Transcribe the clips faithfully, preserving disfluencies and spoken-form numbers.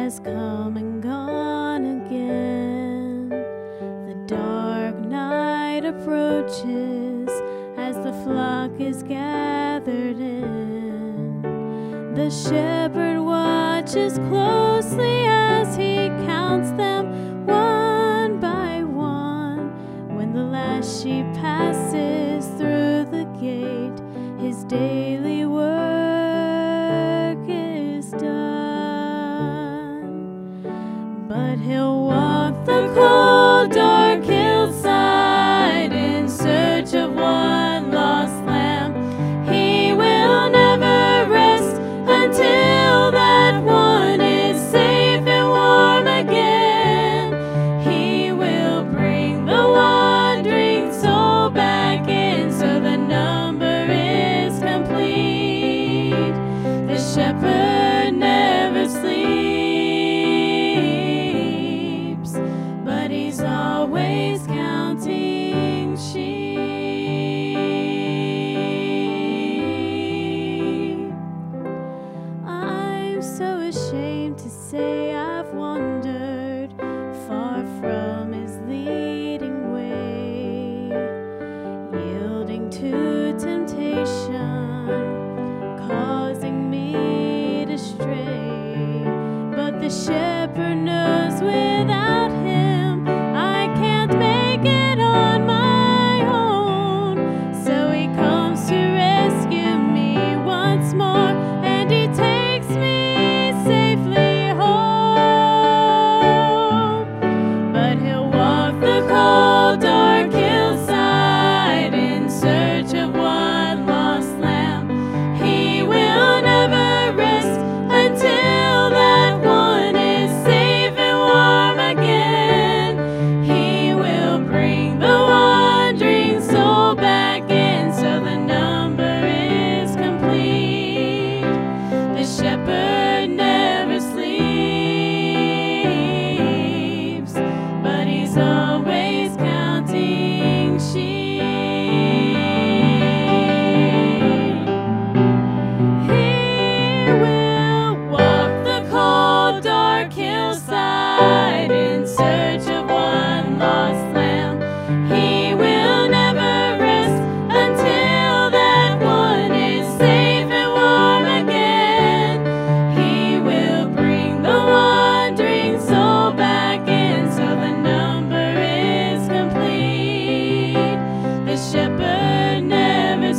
has come and gone again. The dark night approaches as the flock is gathered in. The shepherd watches closely as he counts them one by one. When the last sheep passes through the gate, his daily work is done. But he'll walk the cold, dark hillside in search of one lost lamb. He will never rest until that one is safe and warm again. He will bring the wandering soul back in, so the number is complete. The shepherd never sleeps, but he's always counting sheep. I'm so ashamed to say I've wandered far from his leading way, yielding to temptation, causing me to stray. But the shepherd knows without him I can't make it on my own. So he comes to rescue me once more, and he takes me safely home. But he'll walk the cold, dark hillside in search of one lost lamb. He will never rest until that one is safe and warm again. He will bring the wandering soul back in, so the number is complete. The shepherd never sleeps, but he's always counting sheep. He will walk the cold, dark hillside in search of one lost lamb. He will never rest until that one is safe and warm again. He will bring the wandering soul back in, so the number is complete. The shepherd never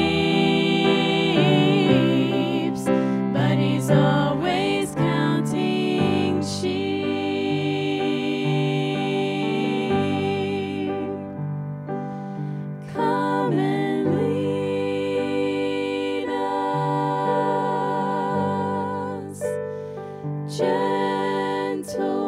sleeps, but he's always counting sheep. Come and lead us, gentle